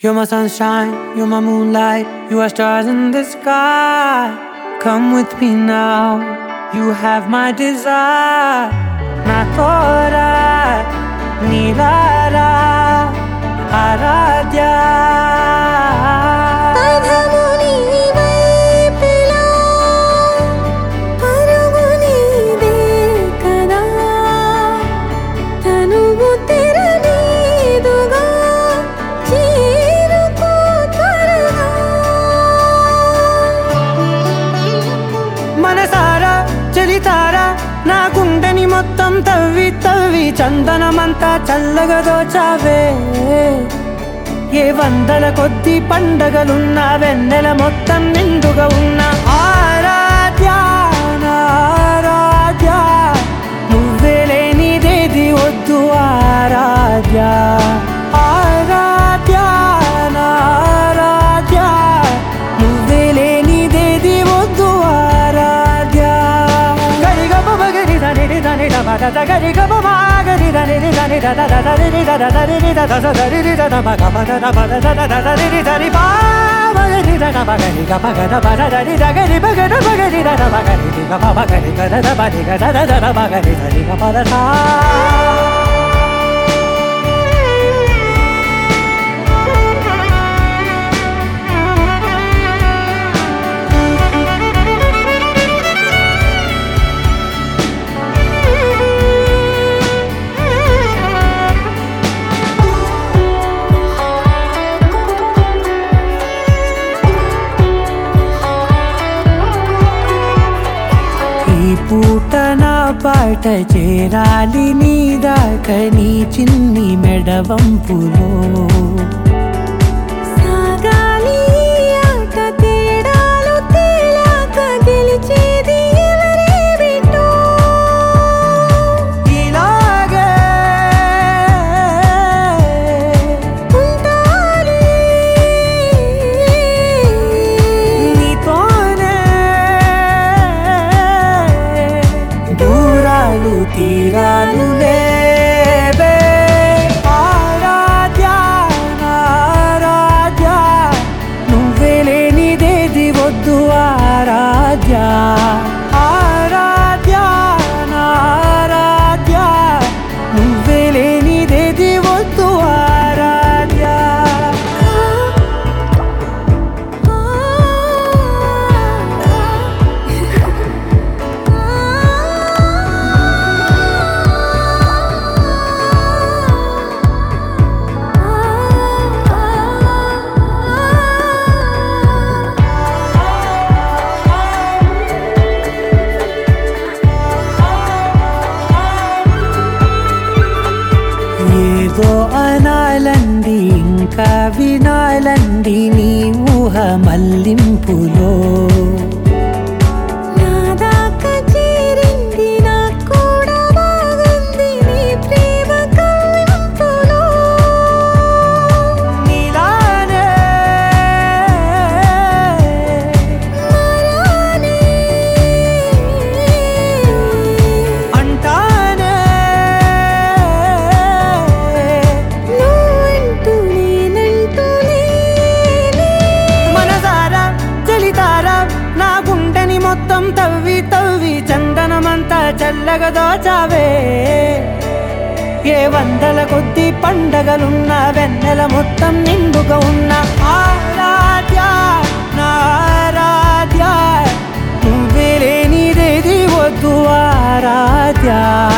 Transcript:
You're my sunshine, you're my moonlight, you are stars in the sky. Come with me now, you have my desire. Na tora, nilara, aradhya. మనసారా చలితారా నా గుండెని మొత్తం తవ్వి తవ్వి చందనమంతా చల్లగా దోచావే. ఏ వందల కొద్ది పండగలున్న వెన్నెల మొత్తం నిండుగా ఉన్న ఆరాధ్య నా ఆరాధ్య, నువ్వే లేనిదేది వద్దు ఆరాధ్య. ఆరాధ్య నా ఆరాధ్య, నువ్వే లేనిదేది వద్దు ఆరాధ్య. గరిగ బగరి దని దని దబద గరిగ బగరి దని దని దద దరి దద దరి దద దరి దద బగబద దబద దద దరి దరి బాగరి దద బగరి గబగద బద దరి దగరి బగద బగరి దద బగరి గబ బగరి గద దబరి గద దద బగరి దరి గబద సా. ఈ పూట నా పాట చేరాలి నీ దాకా నీ చిన్ని మెడవంపులో. సాగాలి ఆట తేడాలు తేలాక గెలిచేది ఎవరే బిడ్డో. ఇలాగే ఉంటానే నీతోనే దూరాలు తీరాలు లేవే. ఆరాధ్య నా ఆరాధ్య, నువ్వే లేనిదేది వద్దు ఆరాధ్య. ఆరాధ్య నా ఆరాధ్య, నువ్వే లేనిదేది వద్దు ఆరాధ్య. ఏదో అనాలండి ఇంకా వినాలండి నీ ఊహ మల్లింపులో. నా దాకా చేరింది నాకు కూడా బాగుంది నీ ప్రేమ కవ్వింపులో. నీలానే మరానే అంటానే నువ్వంటూ నేనంటూ లేనే. మనసారా చలితారా నా గుండెని మొత్తం తవ్వి తవ్వి చందనమంతా చల్లగా దోచావే. ఏ వందల కొద్ది పండగలున్న వెన్నెల మొత్తం నిండుగా ఉన్న ఆరాధ్య నా ఆరాధ్య, నువ్వే లేనిదేది వద్దు ఆరాధ్య.